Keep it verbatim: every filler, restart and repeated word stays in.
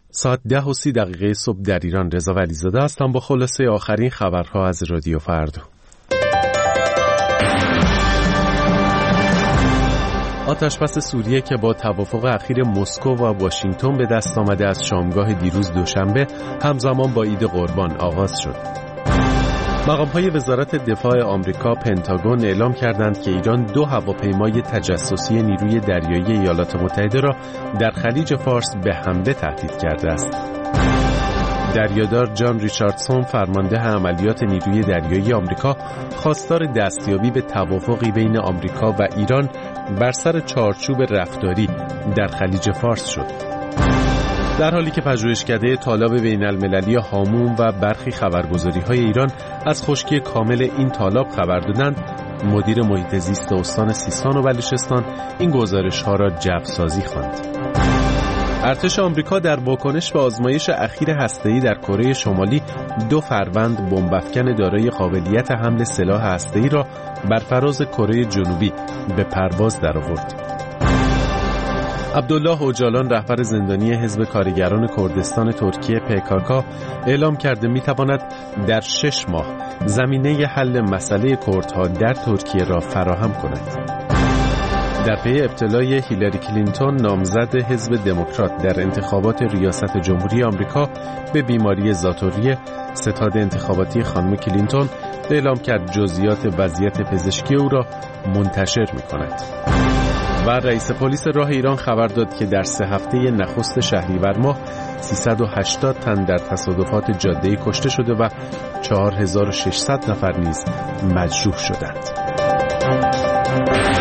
ساعت ده و سی دقیقه صبح در ایران. رضا ولیزاده هستم با خلاصه آخرین خبرها از رادیو فردا. آتشبس سوریه که با توافق اخیر مسکو و واشنگتن به دست آمده از شامگاه دیروز دوشنبه همزمان با عید قربان آغاز شد. مقام‌های وزارت دفاع آمریکا پنتاگون اعلام کردند که ایران دو هواپیمای تجسسی نیروی دریایی ایالات متحده را در خلیج فارس به حمله تهدید کرده است. دریادار جان ریچاردسون فرمانده عملیات نیروی دریایی آمریکا خواستار دستیابی به توافقی بین آمریکا و ایران بر سر چارچوب رفتاری در خلیج فارس شد. در حالی که پژوهشکده تالاب بین المللی هامون و برخی خبرگزاری‌های ایران از خشکی کامل این تالاب خبر دادند، مدیر محیط زیست استان سیستان و بلوچستان این گزارش‌ها را جعبه‌سازی خواند. ارتش آمریکا در واکنش به آزمایش اخیر هسته‌ای در کره شمالی دو فروند بمب‌افکن دارای قابلیت حمل سلاح هسته‌ای را بر فراز کره جنوبی به پرواز درآورد. عبدالله اوجالان رهبر زندانی حزب کارگران کردستان ترکیه پی کا کا اعلام کرده می‌تواند در شش ماه زمینه حل مسئله کردها در ترکیه را فراهم کند. در پی ابتلای هیلاری کلینتون نامزد حزب دموکرات در انتخابات ریاست جمهوری آمریکا به بیماری ذات‌الریه، ستاد انتخاباتی خانم کلینتون اعلام کرد جزئیات وضعیت پزشکی او را منتشر می‌کند. و رئیس پلیس راه ایران خبر داد که در سه هفته نخست شهریور ماه سیصد و هشتاد تن در تصادفات جاده‌ای کشته شده و چهار هزار و ششصد نفر نیز مجروح شدند.